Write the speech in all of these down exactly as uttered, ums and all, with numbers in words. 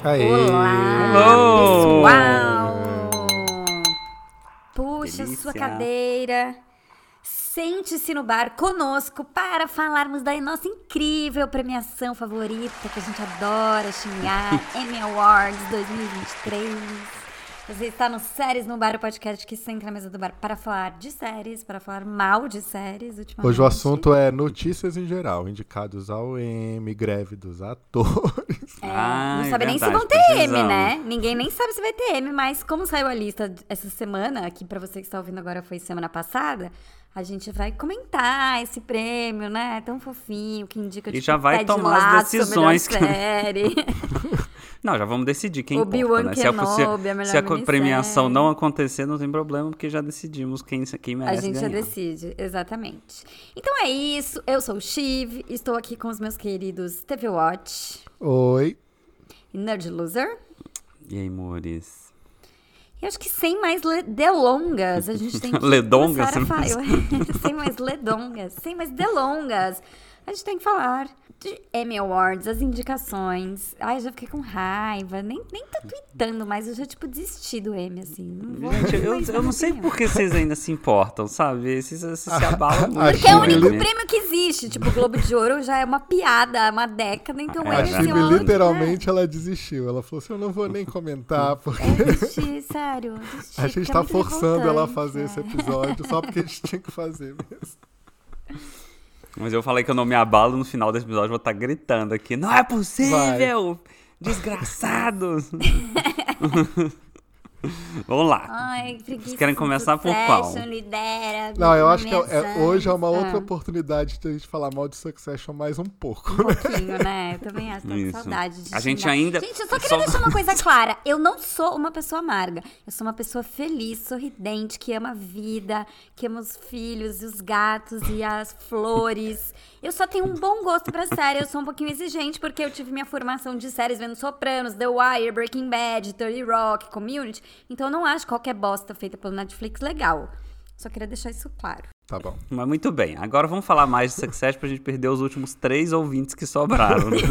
Aê. Olá, Oh. pessoal! Puxa Delícia. sua cadeira, sente-se no bar conosco para falarmos da nossa incrível premiação favorita que a gente adora xingar, Emmy Awards dois mil e vinte e três. Você está no Séries no Bar, o podcast que senta na mesa do bar para falar de séries, para falar mal de séries ultimamente. Hoje o assunto é notícias em geral, indicados ao Emmy, greve dos atores. É, Ah, não é sabe nem se verdade, vão ter Emmy, precisamos. né? Ninguém nem sabe se vai ter Emmy, mas como saiu a lista essa semana, que pra você que está ouvindo agora foi semana passada, a gente vai comentar esse prêmio, né? Tão fofinho, que indica E tipo, já vai Ted tomar as Lasso, decisões que- melhor série. Não, já vamos decidir quem Obi-Wan importa, né? Se a, se, Kenobi, a melhor se a minissérie. premiação não acontecer, não tem problema, porque já decidimos quem, quem A merece gente já ganhar. decide, exatamente. Então é isso, eu sou o Shiv, estou aqui com os meus queridos T V Watch Oi. e Nerd Loser. E aí, Mores? E acho que sem mais le- delongas, a gente tem que Ledongas, começar a você falar. Sem mais ledongas, sem mais delongas. A gente tem que falar de Emmy Awards, as indicações. Ai, eu já fiquei com raiva. Nem, nem tô tweetando, mas eu já, tipo, desisti do Emmy, assim. Não vou Gente, eu, mais dar eu não minha sei opinião. por que vocês ainda se importam, sabe? Vocês, vocês se abalam muito. a Porque é o Chile- único prêmio que existe. Tipo, o Globo de Ouro já é uma piada há uma década, então o É, A Emmy já. assim, Chibi, ó, literalmente, ela desistiu. Ela falou assim, eu não vou nem comentar, porque É, desisti, sério. Desisti, a gente porque é tá muito forçando ela a revoltante, fazer é. esse episódio só porque a gente tinha que fazer mesmo. Mas eu falei que eu não me abalo, no final desse episódio eu vou estar gritando aqui. Não é possível! Desgraçados! Vamos lá. Ai, preguiça. Vocês querem começar por Succession, qual? lidera, Não, eu acho que é- é- premiação. hoje é uma outra Ah, oportunidade de a gente falar mal de Succession mais um pouco. um pouquinho, né? Eu também acho, tô com Isso. saudade de A gente xingar. ainda- Gente, eu só queria só- deixar uma coisa clara. Eu não sou uma pessoa amarga. Eu sou uma pessoa feliz, sorridente, que ama a vida, que ama os filhos e os gatos e as flores. Eu só tenho um bom gosto pra série. Eu sou um pouquinho exigente porque eu tive minha formação de séries vendo Sopranos, The Wire, Breaking Bad, thirty Rock, Community. Então eu não acho qualquer bosta feita pelo Netflix legal. Só queria deixar isso claro. Tá bom. Mas muito bem. Agora vamos falar mais de Succession pra gente perder os últimos três ouvintes que sobraram. né?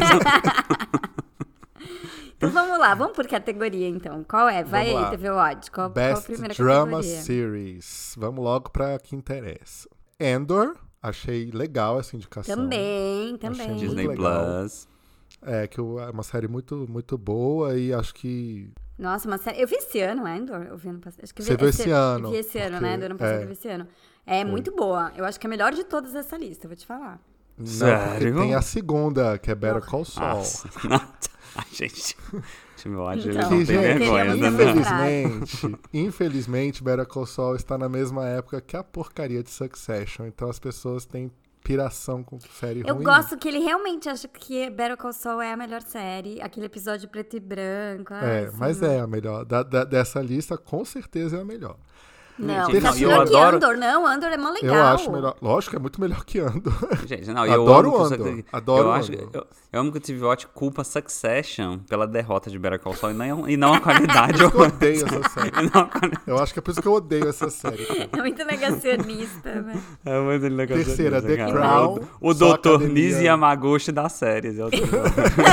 Então vamos lá, vamos por categoria então. Qual é? Vai Vamos aí, lá. T V Watch. Qual, qual a Best primeira Drama categoria? Series. Vamos logo pra que interessa. Andor. Achei legal essa indicação. Também, também. Achei Disney muito legal. Plus. É, que o- é uma série muito, muito boa e acho que... Nossa, uma série. Eu vi esse ano, Andor. Eu vi ano passado. Acho que Você vi, viu esse ano, Eu vi esse ano, porque- né? Do ano passado é. eu vi esse ano. É muito boa. Eu acho que é a melhor de todas essa lista, vou te falar. Não, Sério? porque tem a segunda, que é Better Call Saul. Nossa. Ai, gente. Time ódio, Então, ele Que, não tem gente, vergonha, queríamos né? lembrar. infelizmente, infelizmente, Better Call Saul está na mesma época que a porcaria de Succession. Então as pessoas têm piração com série Eu ruim. gosto que ele realmente acha que Better Call Saul é a melhor série. Aquele episódio preto e branco. ai, É, sim. mas é a melhor. Da- da- dessa lista, com certeza é a melhor. Não, Gente, tá não, eu melhor que adoro- Andor, não. Andor é mó legal. Eu acho melhor. Lógico que é muito melhor que Andor. Gente, não, eu Adoro amo que o o Andor, Suc- adoro eu o acho, Andor. eu, eu amo que o T V Watch culpa Succession pela derrota de Better Call Saul e não, e não a qualidade. Eu odeio essa série. E não a qualidade. Eu acho que é por isso que eu odeio essa série. cara. É muito negacionista, né? É muito legal. Terceira, The cara. Crown, O, o só doutor academia. Nise Yamaguchi das séries. é o T V Watch.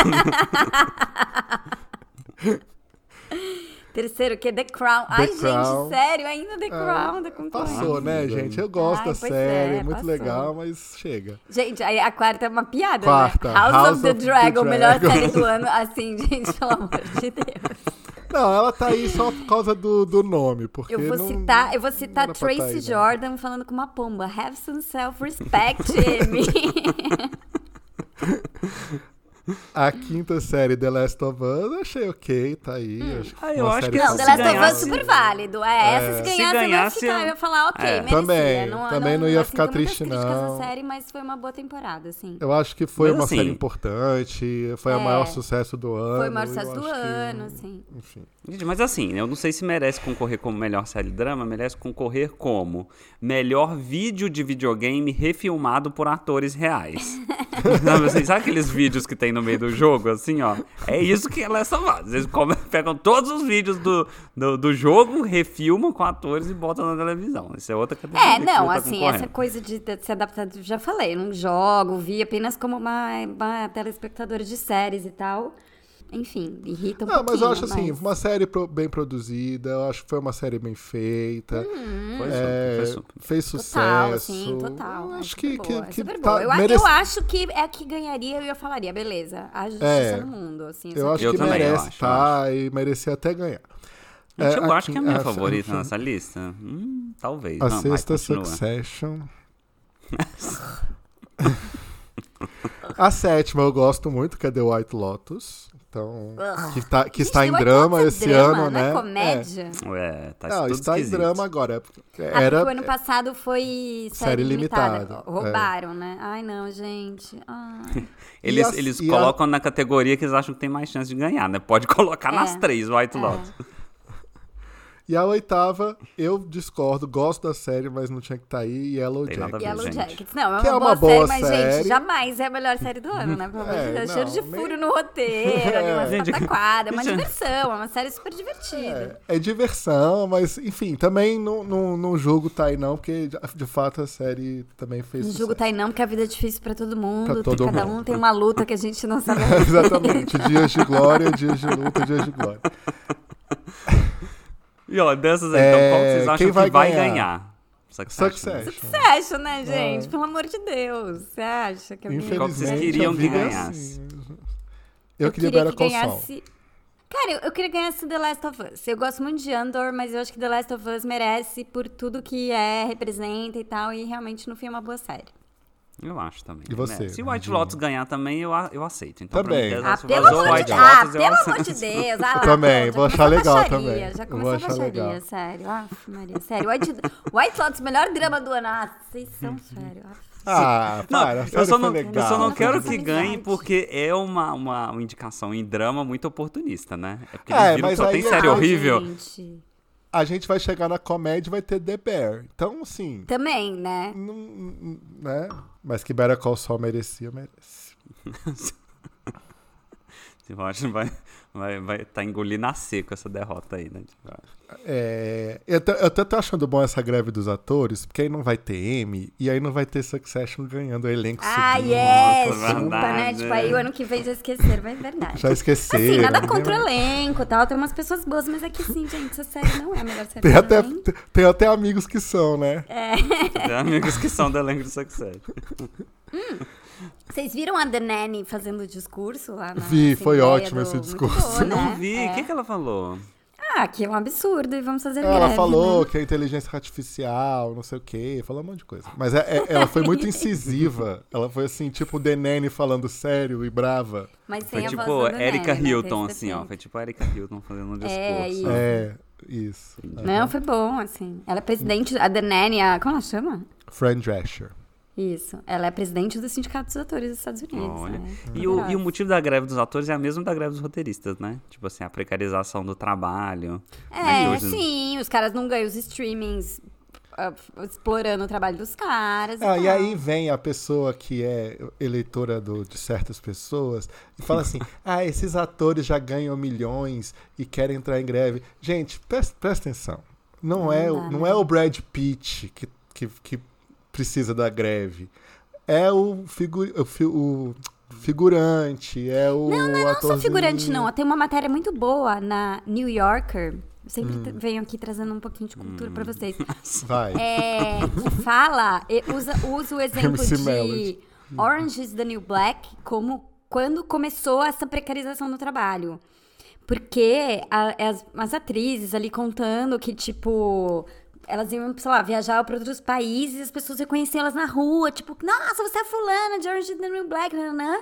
Terceiro, que é The Crown. Ai, gente, Crown. sério, ainda The É, Crown tá concorrendo. Passou, né, gente? Eu gosto Ai, da pois série, é, é muito passou. legal, mas chega. Gente, aí a quarta é uma piada, Quarta, né? House, House of the of the Dragon, melhor Dragon. série do ano. Assim, gente, pelo amor de Deus. Não, ela tá aí só por causa do, do nome, porque Eu vou não, citar, eu vou citar não era pra Tracy tá aí, né? Jordan falando com uma pomba. Have some self-respect, Amy. A quinta série, The Last of Us, eu achei ok, tá aí. Acho que Ah, foi eu uma acho série que Não, se The Last of Us é ganhasse- super válido. É, essa se Se ganhasse, ganhasse, eu ia ficar, eu ia falar, ok, é. merecia. Também, não, também não ia assim, ficar tem muitas triste, críticas não. à série, mas foi uma boa temporada, assim. Eu acho que foi Mas uma assim- série importante, foi É. o maior sucesso do ano. Foi o maior eu sucesso do acho que- ano, assim. Enfim. Gente, mas assim, eu não sei se merece concorrer como melhor série drama, merece concorrer como melhor vídeo de videogame refilmado por atores reais. Sabe, assim, sabe aqueles vídeos que tem no meio do jogo, assim, ó? É isso que ela é salvada. Eles come- pegam todos os vídeos do, do, do jogo, refilmam com atores e botam na televisão. Isso é outra categoria. É, que não, tá assim, concorrendo. essa coisa de ter- se adaptar, já falei, eu não jogo, vi apenas como uma, uma telespectadora de séries e tal. enfim, irrita um Não, pouquinho. mas eu acho assim, mas... uma série pro- bem produzida, eu acho que foi uma série bem feita. Hum, Foi é, super, foi super. fez sucesso. Total, assim, total. Eu É acho super que, boa, que, é que super tá, boa. Eu, merece- eu acho que é a que ganharia e eu falaria, beleza, a justiça É, no mundo, assim. Eu só acho Eu que também, eu merece acho, tá e merecia até ganhar. Gente, É, eu acho que é a minha a- favorita a- nessa lista. Hum, talvez. A Não, vai, sexta continua. Succession. A sétima eu gosto muito, que é The White Lotus. Então, que, tá, que Gente, está The em White drama Lotus é esse drama, ano, não né? é comédia? É, tá É. Não, tudo está em esquisito. drama agora. Ah, Era, porque o ano passado foi série, série limitada. limitada, Roubaram, né? Ai, não, gente. Ai. Eles, E a- eles e a- colocam na categoria que eles acham que tem mais chance de ganhar, né? Pode colocar É, nas três, White é. Lotus. E a oitava, eu discordo, gosto da série, mas não tinha que estar aí, Yellow Tem nada a Jacket. ver. Yellow gente. Jackets. Não, é uma, Que é uma boa, boa série, mas, série. gente, jamais é a melhor série do ano, né? Pelo amor de É, Deus. não, Cheiro de nem- furo no roteiro, ali, uma Gente, pataquada. É uma gente. diversão, é uma série super divertida. É, é diversão, mas enfim, também não, não, não julgo tá aí não, porque de, de fato a série também fez Não sucesso. julgo tá aí não, porque a vida é difícil pra todo mundo. Pra todo cada mundo. um tem uma luta que a gente não sabe. Exatamente, dias de glória, dias de luta, dias de glória. E ó, dessas aí, É, então, qual que vocês acham quem que vai vai ganhar? ganhar? Succession. Succession. Você acha, né, gente? Pelo amor de Deus. Você acha que alguém... Qual que vocês Infelizmente, queriam a que vida é ganhasse? assim. Eu, queria Better que Call Saul. ganhasse... Cara, eu, eu queria que ganhasse The Last of Us. Eu gosto muito de Andor, mas eu acho que The Last of Us merece por tudo que é, representa e tal, e realmente no fim é uma boa série. Eu acho também. E você, né? Se o White Radinho? Lotus ganhar também, eu, a- eu aceito. Então, Também. Pra mim, The Ah, Last of pelo Us ou amor de White Deus! Ah, Lotus, eu pelo aceito. amor de Deus! Ah, lá, Também, pronto, vou já achar começou a legal baixaria, também. Já Eu começou vou a achar baixaria, legal. sério. Aff, Maria, sério. White, White Lotus, melhor drama do ano. Ah, vocês são sério. Aff. Ah, Não, para, a eu série só foi não, legal. eu só não Não quero faz que ganhe amizade. porque é uma, uma, uma indicação em drama muito oportunista, né? É porque É, eles viram mas que só aí tem é- série Ah, horrível. Gente. A gente vai chegar na comédia e vai ter The Bear. Então, assim, Também, né? não- não- né? Mas que Better Call Saul merecia, merece. Eu acho que vai vai vai tá engolindo a seco essa derrota aí, né? É, eu, tô, eu tô até achando bom essa greve dos atores, porque aí não vai ter Emmy e aí não vai ter Succession ganhando o elenco Ah, subindo. yes! Nossa, Chupa, verdade. né? Tipo, aí o ano que vem já esqueceram, mas é verdade. Já esqueceram. Assim, nada ninguém contra o vai- elenco e tal. Tem umas pessoas boas, mas é que sim, gente, essa série não é a melhor série Tem do até, ano, hein? tem, tem até amigos que são, né? Tem amigos que são do elenco do Succession. Vocês viram a The Nanny fazendo o discurso lá na Vi, foi Assembleia ótimo do- esse muito discurso. boa, né? Não vi. O É. que, que ela falou? Ah, que é um absurdo e vamos fazer Ela greve, falou né? que é inteligência artificial, não sei o quê, falou um monte de coisa. Mas é- é- ela foi muito incisiva. Ela foi assim, tipo o The Nanny falando sério e brava. Mas Foi sem a tipo voz da The Erika Nanny, né? Hilton, Tem esse assim, ó. defeito. Foi tipo a Erika Hilton fazendo um discurso. É, isso. É, isso. Não, foi bom, assim. Ela é presidente, a The Nanny, a, como ela chama? Fran Drescher. Isso. Ela é presidente do Sindicato dos Atores dos Estados Unidos. Olha. né? E o, e o Poderosa. motivo da greve dos atores é a mesma da greve dos roteiristas, né? Tipo assim, a precarização do trabalho. né? É, Que hoje- sim, os caras não ganham os streamings ah, explorando o trabalho dos caras. Ah, e tal. aí vem a pessoa que é eleitora do- de certas pessoas e fala assim: ah, esses atores já ganham milhões e querem entrar em greve. Gente, presta, presta atenção. Não, Não é, dá, o- não né? é o Brad Pitt que, que, que precisa da greve. É o, figu, o, fi- o figurante, é o Não, não, não só atorzinho. figurante, não. Tem uma matéria muito boa na New Yorker. Eu sempre Hum. t- venho aqui trazendo um pouquinho de cultura pra vocês. Vai. É, que fala, e usa, usa o exemplo M C de Melody. Orange is the New Black como quando começou essa precarização do trabalho. Porque a- as, as atrizes ali contando que, tipo, elas iam, sei lá, viajar para outros países e as pessoas reconheciam elas na rua, tipo, nossa, você é fulana de Orange is the New Black, nananã.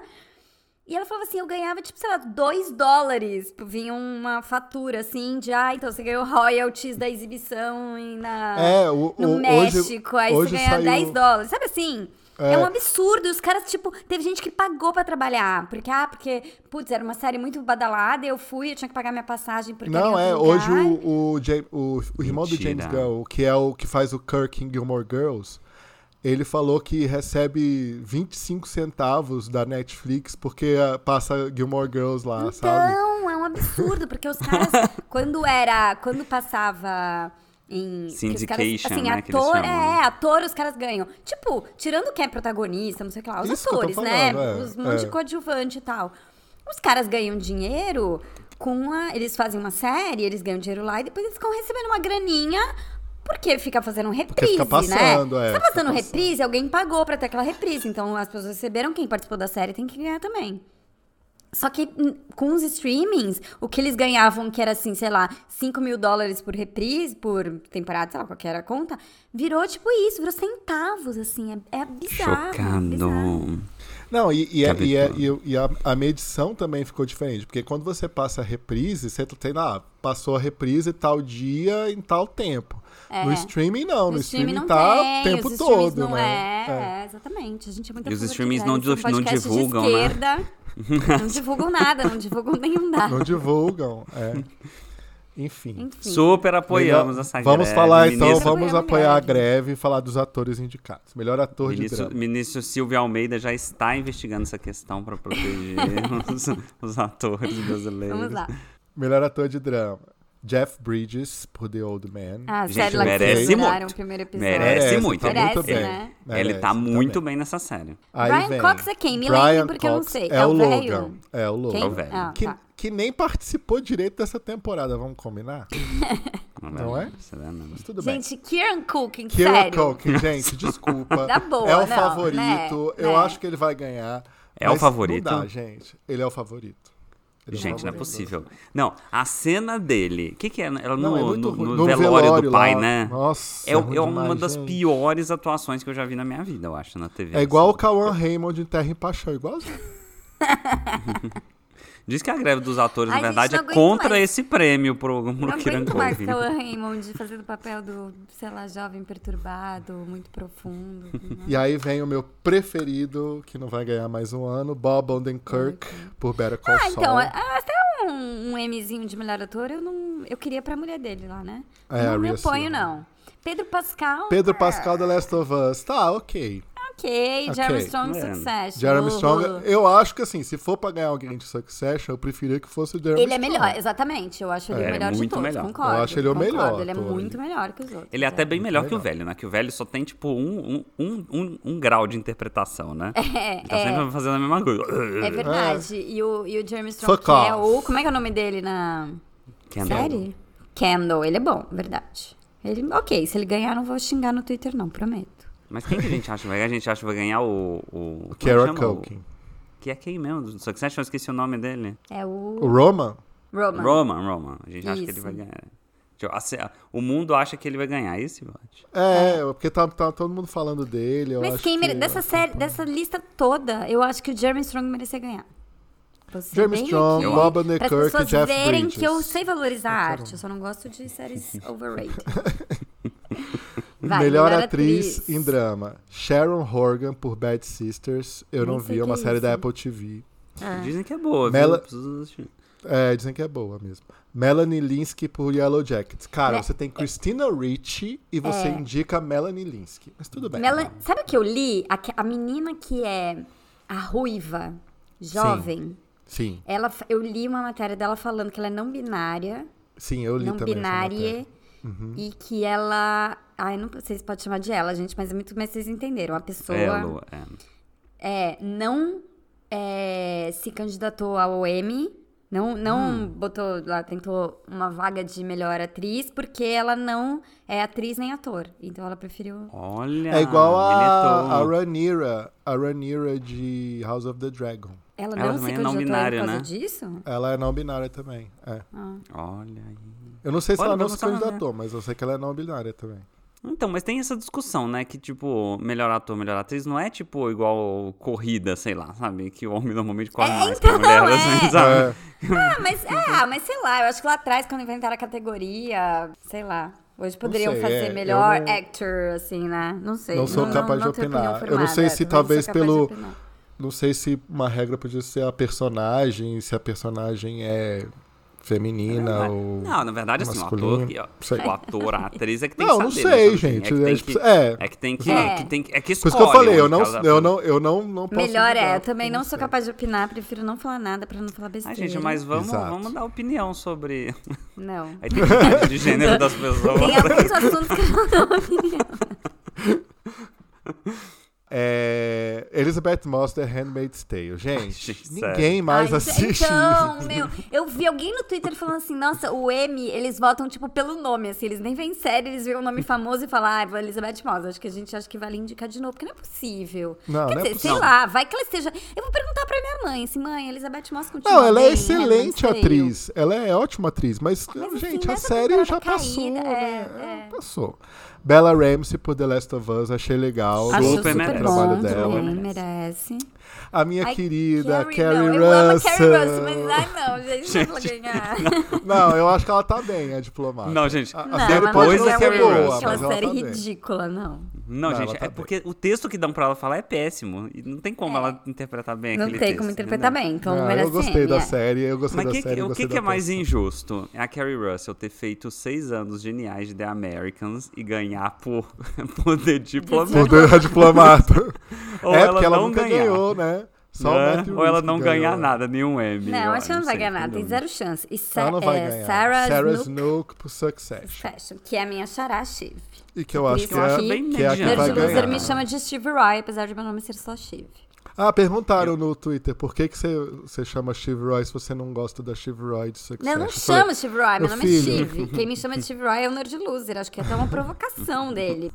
E ela falava assim, eu ganhava, tipo, sei lá, dois dólares. Vinha uma fatura, assim, de, ah, então você ganhou royalties da exibição e na, É, o, no o, México, hoje, aí hoje você ganha saiu... dez dólares. Sabe assim? É. É. um absurdo. E os caras, tipo, teve gente que pagou pra trabalhar. Porque, ah, porque, putz, era uma série muito badalada, eu fui, eu tinha que pagar minha passagem porque Não, era em é, outro hoje lugar. o, o, Jam- o, o irmão do Mentira. James Gunn, que é o que faz o Kirk em Gilmore Girls, ele falou que recebe vinte e cinco centavos da Netflix porque ah, passa Gilmore Girls lá, sabe? Então, é um absurdo, porque os caras, quando era, quando passava em... que os caras, Syndication, assim, né, que eles ator, chamam, né? é, ator os caras ganham. Tipo, tirando quem é protagonista, não sei o que lá, os Isso que eu tô atores, né? falando, é, Os monte de é. coadjuvante e tal. Os caras ganham dinheiro com a... Eles fazem uma série, eles ganham dinheiro lá e depois eles ficam recebendo uma graninha porque fica fazendo reprise, fica passando, né? é, Se tá fazendo fica reprise, alguém pagou pra ter aquela reprise. Então as pessoas receberam, quem participou da série tem que ganhar também. Só que hum, com os streamings, o que eles ganhavam, que era assim, sei lá, cinco mil dólares por reprise, por temporada, sei lá, qual que era a conta, virou tipo isso, virou centavos, assim, é, é bizarro. Chocando. bizarro. Não, e, e, é- e, é- absurdo. e- e a, a medição também ficou diferente, porque quando você passa a reprise, você tem lá, passou a reprise tal dia em tal tempo. É. No streaming não, no, No streaming, streaming não tá tem, o tempo os streamings todo, não né? É, é, exatamente. A gente é muito E os burro streamings aqui, não né? Esse é um di- não podcast divulgam, de né? esquerda, não divulgam nada, não divulgam nenhum dado. Não divulgam, é. Enfim. Enfim. Super apoiamos Melhor- essa Vamos greve. falar então, Ministro, vamos Apoiamos a apoiar a greve. greve e falar dos atores indicados. Melhor ator de ministro, drama. ministro Silvio Almeida já está investigando essa questão para proteger os, os atores brasileiros. Vamos lá. Melhor ator de drama. Jeff Bridges, por The Old Man. Ah, Gente, sério, lá que merece vocês mudaram muito. o primeiro episódio. Merece tá muito. muito Merece, bem. né? Ele Merece, tá muito bem. bem nessa série. Aí Brian vem Cox é quem? Me Brian lembre, porque eu não Cox sei. É, É o o Logan. velho? É o Logan. Quem? É o velho. Ah, Que, tá. que nem participou direito dessa temporada, vamos combinar? Não é? Você vê, não. Mas tudo bem. Gente, Kieran Culkin, Kieran sério. Culkin, gente, desculpa. Dá boa, é o não, favorito. né? Eu Né? acho que ele vai ganhar. É o mas favorito? Não dá, gente. Ele é o favorito. Ele é o Gente, não é favorito. possível. Não, a cena dele. O que, que é? Ela Não, no, é muito no- ruim. no velório, do pai, lá. né? Nossa, É, é, é ruim uma demais, das gente. piores atuações que eu já vi na minha vida, eu acho, na T V. É igual o assim. Cauã Raymond em Terra e Paixão, igualzinho. Diz que a greve dos atores, Ai, na gente, verdade, não é aguento contra mais. esse prêmio pro, pro Não Kieran aguento mais Culkin. Cauã Raymond fazendo o papel do, sei lá, jovem perturbado, muito profundo. E aí vem o meu preferido, que não vai ganhar mais um ano, Bob Odenkirk, por Better Call Ah, Saul. então, até um, um Mzinho de melhor ator, eu não. Eu queria pra mulher dele lá, né? É, a não me Rhea oponho, Seahorn. não. Pedro Pascal. Pedro ah, Pascal, The Last of Us. Tá, ok. Ok, Jeremy Ok. Strong, É. Succession. Jeremy Uhul. Strong, eu acho que assim, se for pra ganhar alguém de Succession, eu preferia que fosse o Jeremy Ele é Strong. melhor, exatamente. Eu acho ele É, o melhor de muito todos, melhor. concordo. Eu acho ele o concordo. melhor Ele é ator. muito melhor que os outros. Ele é até bem melhor Muito que o melhor. velho, né? Que o velho só tem, tipo, um, um, um, um, um grau de interpretação, né? É, Ele tá é. sempre fazendo a mesma coisa. É verdade. E, o, e o Jeremy Strong, Fuck que é off. o... Como é que é o nome dele na Kendall. série? Kendall. Ele é bom, verdade. Ele, ok, se ele ganhar, não vou xingar no Twitter, não, prometo. Mas quem que a gente acha que vai ganhar? A gente acha que vai ganhar o... o O como Kieran chama? O- Culkin. Que é quem mesmo? Do Succession, eu esqueci o nome dele. É o... O Roman? Roman. Roman, Roman. A gente acha que ele Isso. vai ganhar. Deixa eu- a ce- O mundo acha que ele vai ganhar, esse vote. É, porque tá, tá todo mundo falando dele. Eu Mas acho quem que... mere... dessa série, dessa lista toda, eu acho que o Jeremy Strong merecia ganhar. Vou ser Jeremy bem Strong, aqui, Bob para as Odenkirk e pessoas Jeff verem Bridges. que eu sei valorizar a arte. Eu só não gosto de séries overrated. Vai, melhor, melhor atriz, atriz. em drama. Sharon Horgan por Bad Sisters. Eu Nem não sei vi, é uma que é série isso. da Apple T V. Ah. Dizem que é boa, Mela- viu? Preciso assistir. É, dizem que é boa mesmo. Melanie Linsky por Yellow Jackets. Cara, Me- você tem Christina Ricci e você É. indica Melanie Linsky. Mas tudo bem. Mela- Sabe o que eu li? A, que- a menina que é a ruiva, jovem, Sim, ela, fa- eu li uma matéria dela falando que ela é não binária, sim, eu li não também essa binária, matéria. Uhum. e que ela... Ai, não sei se pode chamar de ela, gente, mas é muito mais vocês entenderam. Uma pessoa É, Lu, é. é, não é, se candidatou ao Emmy, não, não Hum. botou lá, tentou uma vaga de melhor atriz, porque ela não é atriz nem ator. Então ela preferiu... Olha, É igual a, a militou. Rhaenyra, a Rhaenyra de House of the Dragon. Ela Ela não se também é não candidatou binária, por causa né? disso? Ela é não binária também. É. Olha aí. Eu não sei se Olha, ela não vamos se falar, candidatou, mas eu sei que ela é não binária também. Então, mas tem essa discussão, né? Que, tipo, melhor ator, melhor atriz não é, tipo, igual corrida, sei lá, sabe? Que o homem normalmente corre É, mais então, que a mulher, é. assim, sabe? É. Ah, mas, ah, mas sei lá, eu acho que lá atrás, quando inventaram a categoria, sei lá. Hoje poderiam sei, fazer é, melhor eu não- actor, assim, né? Não sei. Não sou capaz de tenho opinião opinar. Eu não formada, sei se também não sou talvez capaz de pelo- opinar. Não sei se uma regra podia ser a personagem, se a personagem é feminina ou Não, na verdade, assim, o masculina. ator, que- ó, Sei. o ator, a atriz é que tem Não, que não saber. sei, né, gente. sabe? É que tem É, que, é. é que tem que, É. que tem que, é que Por escolhe. isso que eu falei, eu onde não, que ela- eu não, eu não, não posso Melhor é, julgar, eu também porque não sou sei. capaz de opinar, prefiro não falar nada pra não falar Ai, besteira. gente, mas vamos, Exato. vamos dar opinião sobre Não. a identidade de gênero das pessoas. Tem alguns assuntos que eu não dou opinião. É, Elizabeth Moss, The Handmaid's Tale. Gente, Gente, ninguém sério. mais Ai, assiste. Então, meu, eu vi alguém no Twitter falando assim, nossa, o Emmy, eles votam, tipo, pelo nome, assim, eles nem veem série, eles veem um nome famoso e falam, ah, vou Elizabeth Moss, acho que a gente acha que vale indicar de novo, porque não é possível. Não, Quer não é dizer, possível. sei lá, vai que ela esteja... Eu vou perguntar pra minha mãe, assim, mãe, Elizabeth Moss continua Não, ela é bem em excelente Handmaid's Tale? atriz. Ela é ótima atriz, mas, Mas, assim, gente, a nessa série temporada já caída, passou, é, né? é. Passou. Bella Ramsey por The Last of Us, achei legal. Acho Gosto Super do merece. trabalho bom, dela. também, merece. A minha Ai, querida Carrie, Carrie não, eu amo a Russell. Carrie Russell, mas ai não, gente, não vou ganhar. Não, eu acho que ela tá bem, a diplomata. Não, gente, A, a Não, série mas pode não não é ser Carrie boa, Russell. mas aquela ela série tá bem. ridícula, não. Não, Não, gente, ela tá é bem. porque o texto que dão pra ela falar é péssimo. E não tem como ela interpretar bem Não aquele tem texto. como interpretar entendeu? bem, então não Não, merece eu gostei Emmy, da é. série, eu gostei Mas da que, série. que- eu o gostei que, que da é mais atuação. injusto? É a Carrie Russell ter feito seis anos geniais de The Americans e ganhar por, por The Diplomat. Poder diplomata. Ou é ela porque ela não nunca ganhar. ganhou, né? Só o Né? Matthew Ou ela Rhys que não ganhou. ganhar nada, nenhum Emmy. Não, eu acho que ela não vai sei, ganhar nada, tem dúvida. zero chance. E Sa Ela não vai é, ganhar. Sarah, Sarah Snook Snook por Succession. Fashion, que é a minha xará Shiv. E que eu Por acho isso que é, acho bem que é a que mediana. vai Nerd Loser ganhar. me chama de Steve Roy, apesar de meu nome ser só Shiv. Ah, perguntaram no Twitter por que, que você, você chama Steve Roy se você não gosta da Steve Roy de Succession. Não, eu não Eu falei, chamo Steve Roy, meu meu nome filho. é Shiv. Quem me chama de Steve Roy é o Nerd Loser, acho que é até uma provocação dele.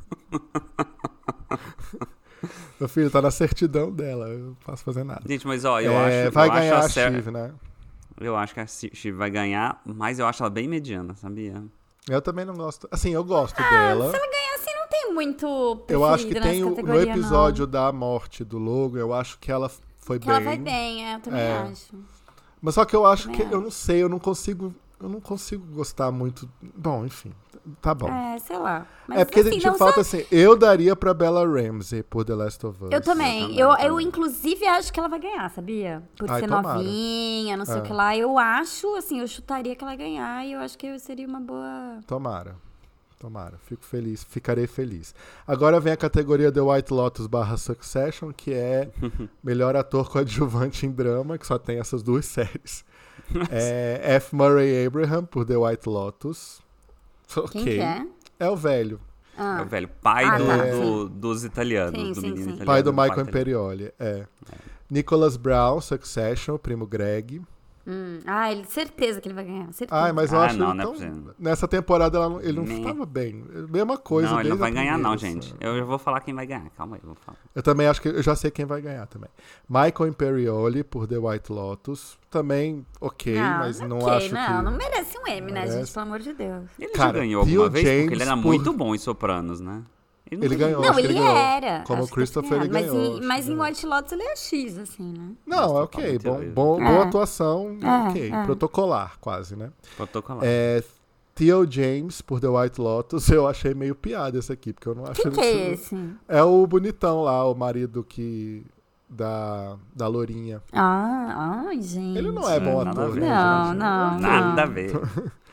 Meu filho, tá na certidão dela, eu não posso fazer nada. Gente, mas ó, eu É, acho. vai eu ganhar acho a a Sarah- Shiv, né? Eu acho que a Shiv vai ganhar, mas eu acho ela bem mediana, sabia? Eu também não gosto. Assim, eu gosto dela. Se ela ganhar assim, não tem muito Eu acho que preferido tem nessa o, no categoria, episódio não. da morte do Logan, eu acho que ela foi Que bem. ela vai bem, é, eu também É. acho. Mas só que eu acho Também que, eu não sei, eu não consigo, eu não consigo gostar muito. Bom, enfim, tá bom. É, sei lá. Mas, É porque, assim, de não fato, só... assim, eu daria pra Bella Ramsey por The Last of Us. Eu também. também, Eu, eu, também. inclusive, acho que ela vai ganhar, sabia? Por Ai, ser tomara. novinha, não sei É. o que lá. Eu acho, assim, eu chutaria que ela ia ganhar e eu acho que seria uma boa... Tomara. Tomara. Fico feliz. Ficarei feliz. Agora vem a categoria The White Lotus barra Succession, que é melhor ator coadjuvante em drama, que só tem essas duas séries. É F. Murray Abraham por The White Lotus. Ok. Quem que é? É o velho. É Ah, o velho pai Ah, do, tá, do- dos italianos. Sim, do sim, menino sim. italiano, Pai do pai Michael italiano. Imperioli. É. Nicholas Brown, Succession, o primo Greg. hum. ah, ele, certeza que ele vai ganhar, certeza. Ai, mas eu Ah, acho não, ele não é tão- possível. nessa temporada ela não- ele não Nem. estava bem. Mesma coisa. Não, ele não desde vai a ganhar, não, primeira, gente. assim. Eu já vou falar quem vai ganhar. Calma aí, eu vou falar. Eu também acho que eu já sei quem vai ganhar também. Michael Imperioli por The White Lotus. Também ok, não, mas não ok, acho não, que. não merece um M, né, Merece. gente? Pelo amor de Deus. Ele Cara, já ganhou Theo alguma vez, porque James ele era por- muito bom em Sopranos, né? não Ele ganhou. ganhou. Não, acho que ele, ele ganhou. era. Como acho que Christopher, ele ele ganhado. ganhou, Mas, acho em, mas que em ganhou. White Lotus ele é X, assim, né? Não, Nossa, é ok. totalmente Bom, horrível. bom, É. boa atuação, É, ok. é. Protocolar, quase, né? Protocolar. É, Theo James por The White Lotus. Eu achei meio piada esse aqui, porque eu não acho Quem ele que é ser- esse? É o bonitão lá, o marido que. Da, da Lourinha. Ah, ai, gente. Ele não é bom Nada a ator, ver. né, Não, gente? não, Nada a não. ver.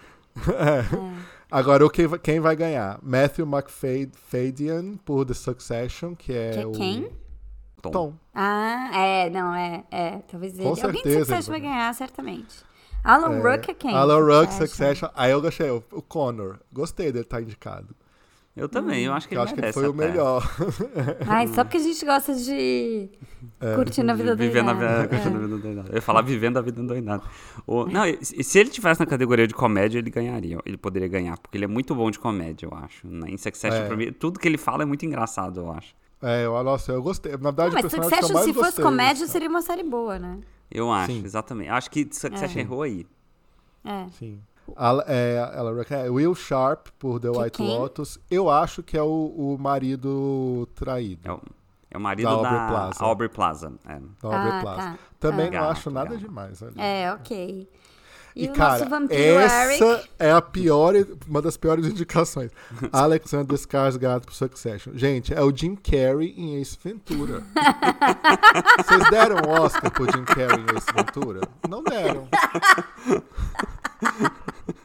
Agora, o quem, vai- quem vai ganhar? Matthew McFadyen por The Succession, que é Que- o quem? Tom. Tom. Ah, é, não, é, é. Talvez ele. Alguém de certeza Succession vai ele ganhar, certamente. Alan Ruck é quem? Alan Ruck, Succession. Succession. Aí eu gostei, o, o Connor. Gostei dele estar indicado. Eu também, eu acho que Que eu ele acho que ele merece foi o até. melhor. Ai, só porque a gente gosta de curtir na vida dele. Vivendo a vida, curtindo a vida doidada. Eu ia falar vivendo a vida doidada. O, não, e- e se ele tivesse na categoria de comédia, ele ganharia. Ele poderia ganhar, porque ele é muito bom de comédia, eu acho. Né? Em Succession, É. pra mim, tudo que ele fala é muito engraçado, eu acho. É, eu, nossa, eu gostei. Na verdade, Não, o mas personagem que eu Succession, mais se fosse gostei, comédia, assim. seria uma série boa, né? Eu acho, Sim. exatamente. Acho que Succession É. errou aí. É. Sim. Al- é, Alan Ruck, é, Will Sharp por The Que White quem? Lotus. Eu acho que é o, o marido traído. É o, é o marido Da da Aubrey Plaza. Aubrey Plaza. É. Da Aubrey Ah, Plaza. tá. Também Ah. não acho Legal, nada legal. demais. Ali. É, ok. E, E, o cara, nosso vampiro essa Eric. é a pior, uma das piores indicações. Alexander Skarsgård por Succession. Gente, é o Jim Carrey em Ace Ventura. Vocês deram um Oscar pro Jim Carrey em Ace Ventura? Não deram.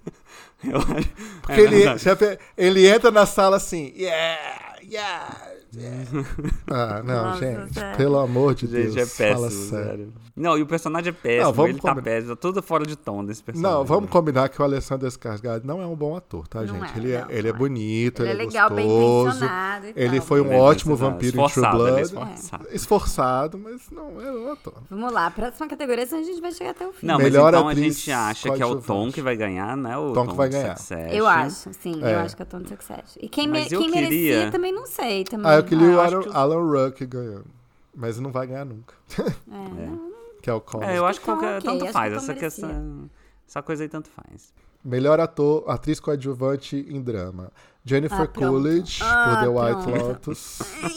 Eu acho- Porque é ele, verdade. já pe- ele entra na sala assim, yeah, yeah, Ah, não, Nossa, gente, sério. pelo amor de Deus, Gente, é fala péssimo, sério. sério. Não, e o personagem é péssimo, Não, vamos ele tá combinar. péssimo, tá tudo fora de tom desse personagem. Não, vamos combinar que o Alessandro Skarsgård não é um bom ator, tá, Não gente? é, ele é, não, ele não é é. bonito, ele, Ele é é legal, bem gostoso. intencionado e Ele tal. foi um Bem ótimo intencionado. vampiro em True Esforçado, ele é Blood. esforçado. Esforçado, mas não é um ator. Vamos lá, próxima categoria, senão a gente vai chegar até o fim. Não, Melhor mas então a atriz gente acha que é o Tom coadjuvante. que vai ganhar, né? O Tom que vai ganhar. Succession. Eu acho, sim, É. eu acho que é o Tom de Succession. E quem, Mas me- eu quem queria- merecia também não sei. Também. Ah, eu queria Ah, o eu acho Alan, que os- Alan Ruck ganhando. Mas não vai ganhar nunca. É, não, Que é o Conan. É, eu acho que Tom, qualquer, ok, tanto acho faz, que Tom essa merecia. questão, essa coisa aí tanto faz. Melhor ator, atriz coadjuvante em drama. Jennifer Ah, pronto. Coolidge, Ah, por The White pronto. Lotus.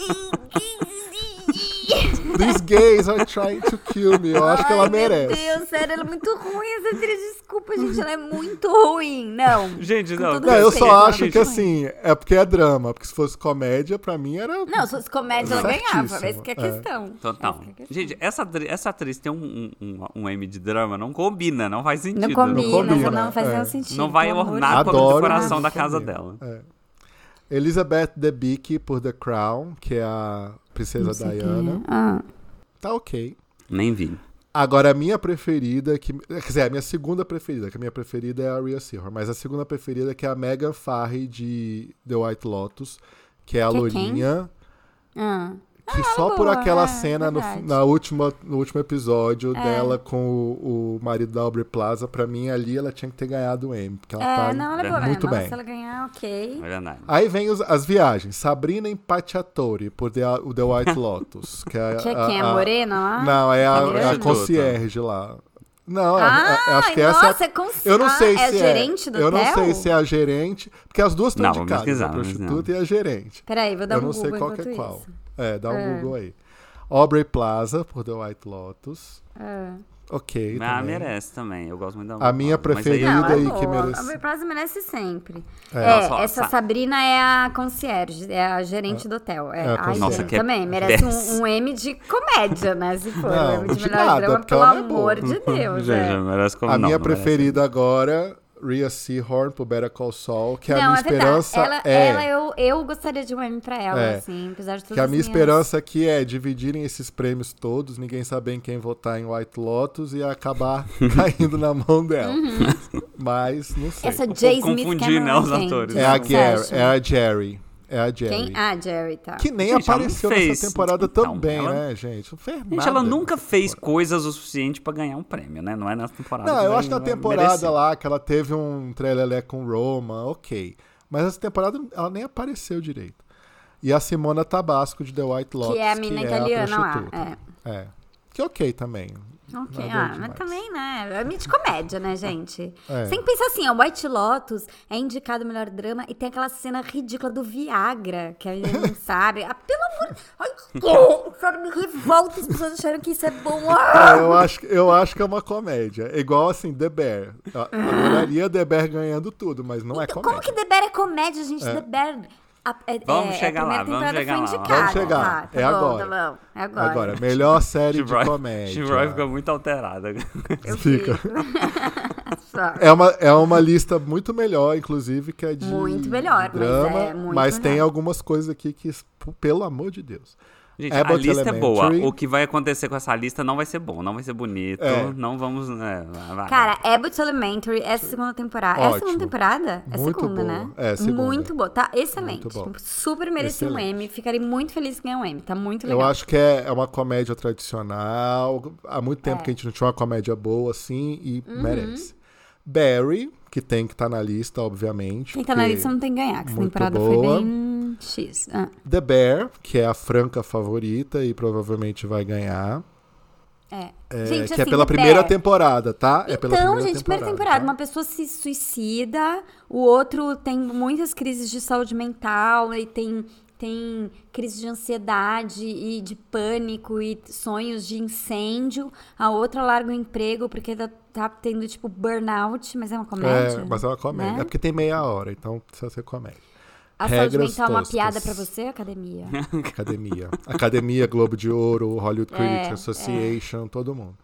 These gays are trying to kill me. Eu acho que ela Ai, merece. Meu Deus, sério, ela é muito ruim essa atriz. Desculpa, gente, ela é muito ruim. Não. Gente, Com não, todo Não, eu respeito, só ela é acho muito que ruim. assim, é porque é drama. Porque se fosse comédia, pra mim era. Não, se fosse comédia, ela ganhava. Certíssimo, Essa que é a é. questão. Total. Essa que é a questão. Gente, essa, atri- essa atriz tem um, um, um M de drama, não combina, não faz sentido. Não combina, Não combina, não faz é. nenhum sentido. Não vai pelo amor ornar de com Deus. a Adoro, decoração mas da casa combina. dela. É. Elizabeth Debicki por The Crown, que é a princesa Não sei quem Diana. é. Ah, Tá ok. Nem vi. Agora, a minha preferida, que, quer dizer, a minha segunda preferida, que a minha preferida é a Rhea Seehorn, mas a segunda preferida que é a Megan Farrey de The White Lotus, que é a Que é lourinha, ah. que Ah, só boa, por aquela é, cena no, verdade. na última, no último episódio É. dela com o, o marido da Aubrey Plaza, pra mim ali ela tinha que ter ganhado o Emmy, porque ela É, tá não, ela é boa muito mesmo. bem. Se ela ganhar, ok. É verdade. Aí vem os- as viagens. Sabrina Impacciatori por The, o The White Lotus. Que é, Que é quem? A morena lá? Não, é a, é a Prostituta. concierge lá. Não, Ah, é- é- acho que essa nossa, é é cons... eu não ah, sei é se a gerente do Eu não hotel? sei se é a gerente, porque as duas estão Não, de vamos casa, pesquisar, a vamos prostituta pesquisar. e a gerente. Peraí, vou dar Eu um não Google sei qual que enquanto é qual. isso. É, dá um É. Google aí. Aubrey Plaza por The White Lotus. Ah. Ok, Ah, também. merece também. Eu gosto muito da A minha Aubrey Plaza, mas preferida Não, aí é que boa. merece- A Aubrey Plaza merece sempre. É. É, Nossa, essa sa- Sabrina é a concierge, é a gerente do hotel. É, É a ai, concierge. Nossa, que é também, merece péssimo. um, um M de comédia, né? Se for Não, um M de de melhor nada, drama, porque pelo ela não é boa. amor de Deus. Gente, é. merece como A não, minha não merece. preferida agora, Rhea Seehorn por Better Call Saul, que a Não, minha é verdade. esperança Ela, é... ela eu, eu gostaria de um M pra ela, É. assim, apesar de tudo. Que a minha esperança aqui é dividirem esses prêmios todos, ninguém saber em quem votar em White Lotus e acabar caindo na mão dela. Mas, não sei. Essa O povo Jay Smith confundir, né, os Cameron, atores. quem? É a, De Gary, Succession. é a Jerry. É a Jerry. Quem? Ah, Jerry, tá. Que nem Gente, ela não apareceu fez. nessa temporada Então, também, ela- né, gente? Não fez Gente, nada ela nunca nessa fez temporada. coisas o suficiente pra ganhar um prêmio, né? Não é nessa temporada. Não, que eu vai- acho que na vai temporada merecer. lá, que ela teve um trelelé com Roma, ok. Mas essa temporada ela nem apareceu direito. E a Simona Tabasco de The White Lotus, Que é a mina italiana lá. prostituta. É. É. Que ok também. Ok, Nada ah, demais. mas também, né? É meio de comédia, né, gente? É. Você tem que pensar assim, ó, White Lotus é indicado o melhor drama e tem aquela cena ridícula do Viagra, que a gente não sabe. Ah, pelo amor... Ai, que... Sério, me revolta, as pessoas acharam que isso é bom. Ah! Ah, eu, acho, eu acho que é uma comédia. É igual assim, The Bear. Eu adoraria The Bear ganhando tudo, mas não é Então, comédia. como que The Bear é comédia, gente? The Bear... A, é, Vamos é, chegar a lá, primeira vamos temporada chegar foi lá. indicada. Vamos chegar. Tá, tá É bom, agora. Tá bom, é agora. Agora, melhor série de Chivroy- comédia. Chivroy fica muito alterada. Eu Fica. fico. Só. É uma, é uma lista muito melhor, inclusive, que é de Muito melhor, de mas drama, é muito mas tem melhor. algumas coisas aqui que, pelo amor de Deus. Gente, Abbott a lista é boa. Elementary. O que vai acontecer com essa lista não vai ser bom, não vai ser bonito, É. não vamos... É, vai. Cara, Abbott Elementary, essa segunda temporada. É a Ótimo. segunda temporada? É Muito segunda, boa. né? É, segunda. Muito boa. Tá excelente. Muito bom. Super merecia um Excelente. M. Ficaria muito feliz em ganhar um M. Tá muito Eu legal. acho que é, é uma comédia tradicional. Há muito tempo É. que a gente não tinha uma comédia boa assim e Uhum. merece. Barry, que tem que estar na lista, obviamente. Quem tá na porque- lista não tem que ganhar, que essa muito temporada boa. foi bem X. Ah, The Bear, que é a franca favorita e provavelmente vai ganhar. é. É, Gente, que é assim, pela The primeira Bear- temporada, tá? É pela Então, primeira gente, primeira temporada. temporada, tá? uma pessoa se suicida, o outro tem muitas crises de saúde mental e tem, tem crise de ansiedade e de pânico e sonhos de incêndio. A outra larga o emprego porque tá, tá tendo, tipo, burnout, mas é uma comédia. É, mas é uma comédia. né? É porque tem meia hora, então precisa ser comédia. A saúde regras mental é uma toscas. piada pra você, academia? Academia. Academia, Globo de Ouro, Hollywood Critics É, Association, todo mundo.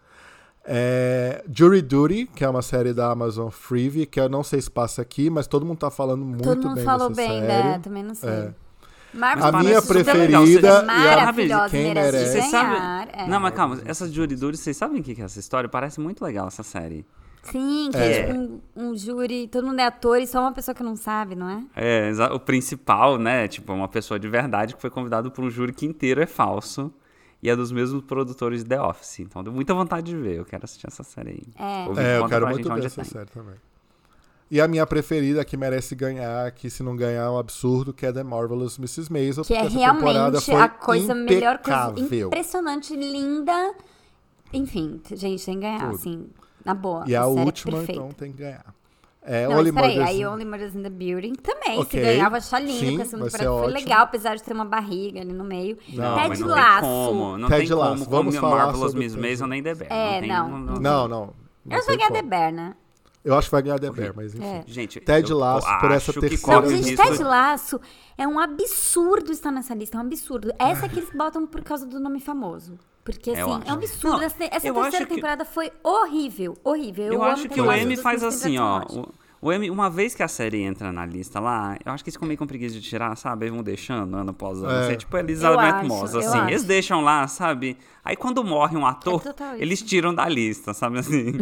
É, Jury Duty, que é uma série da Amazon Freevee, que eu não sei se passa aqui, mas todo mundo tá falando muito Todo mundo bem falou dessa bem, série. né? Também não sei. É. Marvel A minha parece super preferida legal. e maravilhosa, a quem merece merece. Vocês sabem... ganhar. É. Não, mas calma, essas juridores, vocês sabem o que que é essa história? Parece muito legal essa série. Sim, que É. é tipo um, um júri, todo mundo é ator e só uma pessoa que não sabe, não é? É, exa- o principal, né? Tipo, é uma pessoa de verdade que foi convidado por um júri que inteiro é falso. E é dos mesmos produtores de The Office. Então deu muita vontade de ver. Eu quero assistir essa série aí. É. Ouvi, É, eu conta quero pra muito gente ver onde essa tem. série também. E a minha preferida, que merece ganhar, que se não ganhar é um absurdo, que é The Marvelous missus Maisel. Que é porque essa temporada realmente foi a coisa, melhor coisa, impecável. impressionante, linda. Enfim, t- gente, tem que ganhar, Tudo. assim, na boa. E a série é última, perfeita. então, tem que ganhar. É, Não, Only mas peraí, Murders aí in- Only Murders in the Building também, Ok. se ganhar, eu vou achar lindo, Sim, porque a segunda vai ser temporada foi ótimo. legal, apesar de ter uma barriga ali no meio. Não, mas Ted não Lasso. tem como. Não Ted tem Lasso, como vamos como falar Marvelous sobre Miss Ted Maisel nem The Bear. É, tem- não. Não, não. não Eu acho que tem vai ganhar The como. Bear, né? Eu acho que vai ganhar The Bear, mas enfim. É. Gente, Ted eu Lasso, por essa acho que terceira Não, corre vez. gente, risco- Ted Lasso é um absurdo estar nessa lista, é um absurdo. Essa que eles botam por causa do nome famoso. Porque, Eu assim, acho. é um absurdo. Não, essa essa eu terceira acho que- temporada foi horrível, horrível. Eu, Eu, amo acho Ted que o Lasso, M dos faz filmes assim, ó. são ótimos. O, o M, uma vez que a série entra na lista lá, eu acho que eles ficam meio com preguiça de tirar, sabe? Eles vão deixando ano após ano. É. Assim, tipo Elizabeth acho, Moss, eu assim. acho. Eles deixam lá, sabe? Aí quando morre um ator, É total isso. eles tiram da lista, sabe? Assim.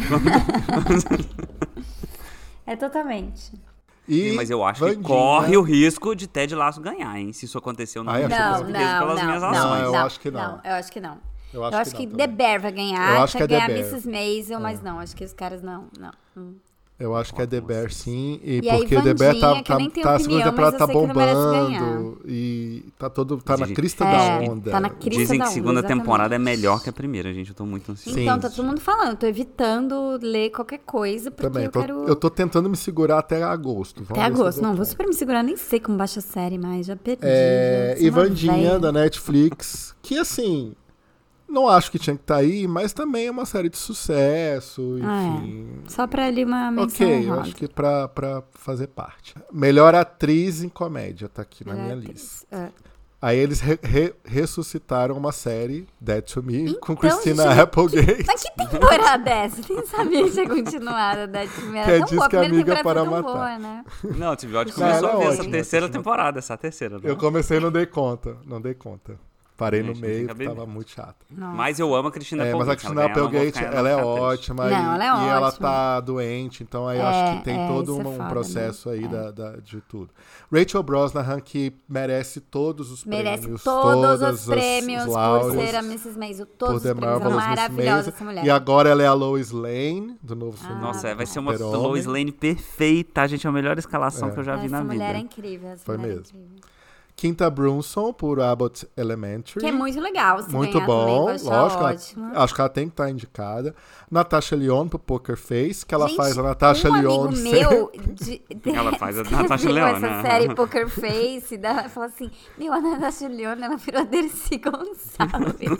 É totalmente. E Mas eu acho Wandinha- que corre o risco de Ted Lasso ganhar, hein? Se isso acontecer, eu não Ah, eu me acho que Não, com não, certeza não, pelas minhas não, ações. Não, eu não, acho que não. eu acho que não. Eu Eu acho, acho, que, que, não The também. Bear vai ganhar, Eu acho que é The ganhar Bear. missus Maisel, mas não, acho que os caras não, não. Hum. Eu acho que é The Bear, sim. E, E aí, porque The Bear tá, Wandinha, que eu tá, nem tenho tá a segunda opinião, temporada mas tá eu sei que não merece bombando. E tá, todo, tá na Dizem- crista É, da onda. tá na crista Dizem da que onda, segunda exatamente. temporada é melhor que a primeira, gente. Eu tô muito ansioso. Sim. Então, tá todo mundo falando, eu tô evitando ler qualquer coisa, porque Também. eu Tô- quero... Eu tô tentando me segurar até agosto. Vamos Até ver se eu agosto. dou Não, vou conta. super me segurar, nem sei como baixa a série mais, já perdi. É, já sou e uma Wandinha, véia. da Netflix, que assim, não acho que tinha que estar aí, mas também é uma série de sucesso, Ah, enfim. Só pra ali uma menção Ok, eu honrosa. acho que pra, pra fazer parte. Melhor atriz em comédia, tá aqui na minha Atriz. lista. É. Aí eles re- re- ressuscitaram uma série, Dead to Me, com Então, Christina gente, Applegate. Mas que temporada é essa? Nem sabia que tinha continuado da primeira. Que é tão Diz boa, a que a primeira amiga temporada foi para tão matar. boa, né? Não, o T V O Não, começou ela a ver é essa ótima, terceira Cristina. temporada, essa é a terceira. Não? Eu comecei e não dei conta, não dei conta. Parei Gente, no não tem meio, cabelo. tava muito chato. Nossa. Mas eu amo a Cristina É, mas a Applegate. Christina Ela ganha, Applegate, ela, ela é vai ficar triste. ótima. Não, e, ela é e ela ótima. tá doente, então aí eu É, acho que tem é, todo isso é um, um foda, processo né? aí É. da, da- de tudo. Rachel Brosnahan, que merece todos os Merece prêmios. todos todas os prêmios por lauros, ser a missus Maisel. por Todos The os prêmios. É Marvelous Miss maravilhosa Maisel. essa mulher. E agora ela é a Lois Lane, do novo filme. Ah, Nossa, é, vai ser uma Super-Homem. Lois Lane perfeita, gente. É a melhor escalação É. que eu já vi essa na mulher vida. é incrível. Essa Foi mulher é mesmo. incrível. Quinta Brunson, por Abbott Elementary. Que é muito legal. Se Muito ganhar também, bom, vou achar lógico. ótimo. Ela, acho que ela tem que estar indicada. Natasha Lyonne pro Poker Face, que ela Gente, faz a Natasha um Lyonne. amigo sempre. meu de, de, Ela faz a que Natasha viu Lyonne, essa né? série Poker Face, da, falou assim, meu, a Natasha Lyonne, ela virou a Dercy Gonçalves.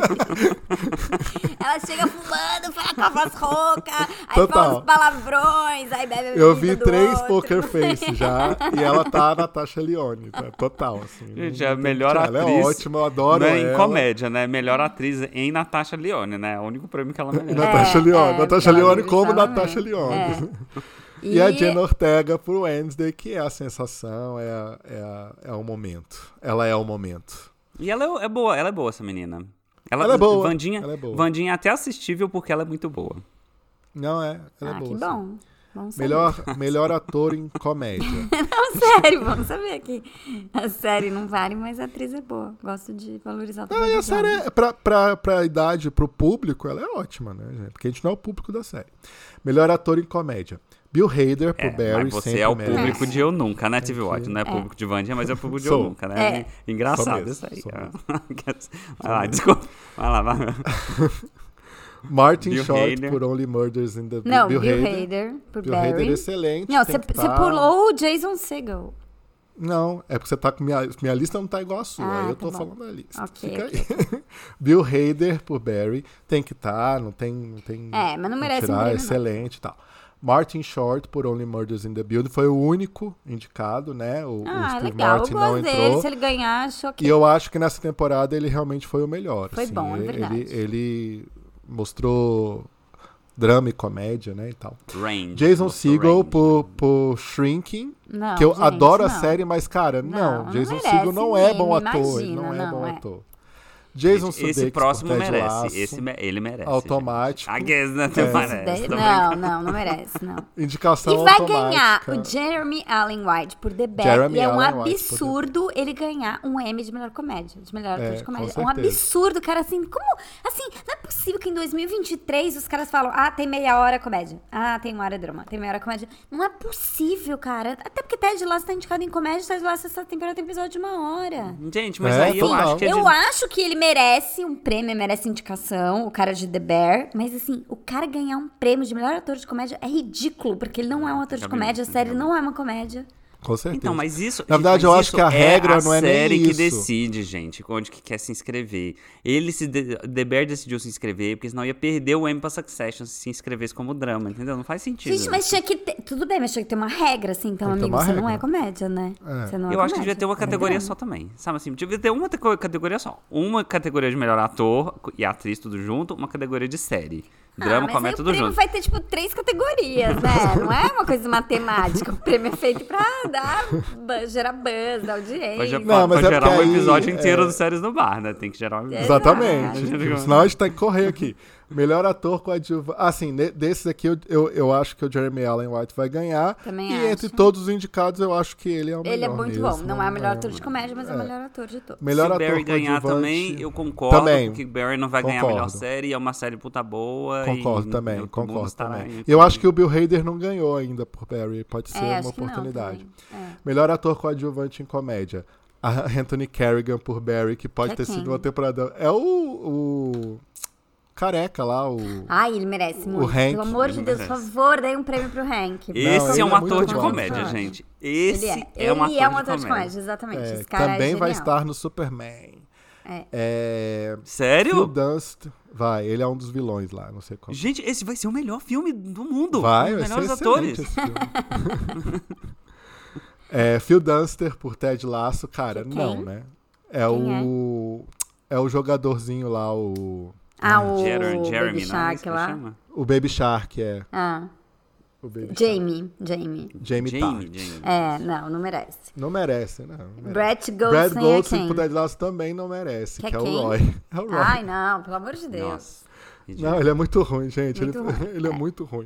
Ela chega fumando, fala com a voz rouca, aí Total. fala uns palavrões, aí bebe a Eu bebida vi do três outro. Poker Face já, e ela tá a Natasha Lyonne, tá? Total, assim. Gente, não é a tem melhor que tirar. atriz. Ela é ótima, eu adoro não é ela. em comédia, né? Melhor atriz em Natasha Lyonne, né? É o único prêmio que ela merece. Natasha É, Lyonne. é, Natasha ela Lyonne vive como só Natasha mesmo. Lyonne. É. E, a Jenna Ortega por Wednesday, que é a sensação, é, a, é, a, é o momento. Ela é o momento. E ela é, é boa, ela é boa, essa menina. Ela é boa, Wandinha, ela é boa. Wandinha é até assistível porque ela é muito boa. Não é? Ela Ah, é boa. que sim. bom. Vamos saber. Melhor, melhor ator em comédia. Não, sério, vamos saber que a série não vale, mas a atriz é boa. Gosto de valorizar o Ah, trabalho e a dos série, homens. é, pra, pra, pra idade, pro público, ela é ótima, né, gente? Porque a gente não é o público da série. Melhor ator em comédia. Bill Hader, por É, Barry, mas você sempre é o merece. público de Eu Nunca, né, T V Watch? que- Não é público de Wandinha, mas é o público de Sou. Eu Nunca, né? É. Engraçado Sou isso aí. mesmo, Vai lá, desculpa. Vai lá, vai. Martin Bill Short, Hader. por Only Murders in the Não, Bill, Bill Hader. Hader, por Bill Barry. Hader é excelente. Não, tem você que você tá- pulou o Jason Segel. Não, é porque você tá com minha, minha lista não tá igual a sua. Ah, aí eu tá tô bom. falando da lista. Ok, Fica ok. aí. Bill Hader por Barry. Tem que estar, não tem, não tem. É, mas não merece um tirar, prêmio, não. excelente e tal. Martin Short por Only Murders in the Building foi o único indicado, né? O, o Ah, Steve legal. Martin Eu não gosto dele. entrou. Se ele ganhar, acho que... E eu acho que nessa temporada ele realmente foi o melhor. Foi assim. bom, é ele, verdade. ele, ele mostrou drama e comédia, né, e tal. Range. Jason mostrou Segel range. por, por Shrinking, Não, que eu gente, adoro a não. série, mas, cara, Não, não, não Jason merece Segel não é bom meme, ator, ele não imagina, é não bom é. ator. Jason Gente, Sudeikis esse próximo por Ted merece. Lasso, Esse me- ele merece. automático. Gente. A Guess não É. parece. tô Não, brincando. não, não merece, não. indicação E vai automática. ganhar o Jeremy Allen White por The Bear. Jeremy E é um Allen White por The absurdo ele ganhar um Emmy de melhor comédia. De melhor ator É, de com comédia. É um certeza. absurdo, cara. Assim, como. Assim, não é possível que em dois mil e vinte e três os caras falam: ah, tem meia hora comédia. Ah, tem uma hora drama. Tem meia hora comédia. Não é possível, cara. Até porque Ted Lasso tá indicado em comédia. Ted Lasso essa temporada tem episódio de uma hora. Gente, mas É, aí eu total. acho que é de... Eu acho que ele merece um prêmio, merece indicação, o cara de The Bear, mas assim, o cara ganhar um prêmio de melhor ator de comédia é ridículo, porque ele não é um ator de Cabelo, comédia, a série cabelo. não é uma comédia. Com certeza. Então, mas isso... Na verdade, mas eu acho isso que a regra é não é nem a série que isso. decide, gente, onde que quer se inscrever. Ele, se de... The Bear decidiu se inscrever, porque senão ia perder o Emmy pra Succession se se inscrevesse como drama, entendeu? Não faz sentido. Gente, mas tinha que ter... Tudo bem, mas tinha que ter uma regra, assim, então, Tem que ter amigo, uma você não regra. é comédia, né? É. Você não é Eu acho que comédia, devia ter uma é categoria drama. só também. Sabe assim, devia ter uma te- categoria só. Uma categoria de melhor ator e atriz tudo junto, uma categoria de série. Drama, ah, mas comédia, aí tudo o prêmio junto. vai ter, tipo, três categorias, né? Não é uma coisa matemática. O prêmio é feito pra dar, bu- gerar buzz, dar audiência. Pra, ge- Não, mas pra é gerar um porque aí, episódio inteiro é- do Séries no Bar, né? Tem que gerar um episódio. Exatamente. Exato. Tipo, senão a gente tem que correr aqui. Melhor ator coadjuvante. Assim, ne- desses aqui eu, eu, eu acho que o Jeremy Allen White vai ganhar. Também e acho. entre todos os indicados, eu acho que ele é o melhor. Ele é muito mesmo. bom. Não é o melhor ator de É. comédia, mas é, o É. melhor ator de todos. Melhor Se ator Barry ganhar coadjuvante- também, eu concordo, Também. porque Barry não vai ganhar a melhor Concordo. série, é uma série puta boa. Concordo e também, todo mundo concordo estará também. em- Eu acho que o Bill Hader não ganhou ainda por Barry. Pode ser É, uma acho que não oportunidade. também. É. Melhor ator coadjuvante em comédia. A Anthony Carrigan por Barry, que pode Que é ter quem? sido uma temporada. É o. o careca lá, o. Ai, ele merece muito. Hank, Pelo amor de ele Deus, por merece. favor, dê um prêmio pro Hank. Esse ele é um é muito ator de bom. comédia, Ele gente. Esse é. é, um ator, ele é um de, ator de comédia. comédia, exatamente. É, Esse cara também é vai genial. estar no Superman. É. É, Phil Sério? Dunst. Vai, ele é um dos vilões lá, não sei qual. Gente, esse vai ser o melhor filme do mundo. Vai, Os vai ser melhores excelente atores. esse filme. é, Phil Dunster por Ted Lasso, cara, Quem? não, né? É Quem o. É? o jogadorzinho lá, o. Ah, o Jer- Jeremy, Baby não é Shark isso que lá. chama? O Baby Shark, é. Ah, O Baby Jamie. Jamie. Shark. Jamie, Jamie, Tart. Jamie. É, não, não merece. Não merece, não. não merece. Brett Brad Goldstein Goldstein é por quem? Ted Lasso também não merece, Que que, é é o quem? Roy. É o Roy. Ai, não, pelo amor de Deus. Nossa. Não, ele é muito ruim, gente. Muito ele ruim, ele é. é. muito ruim.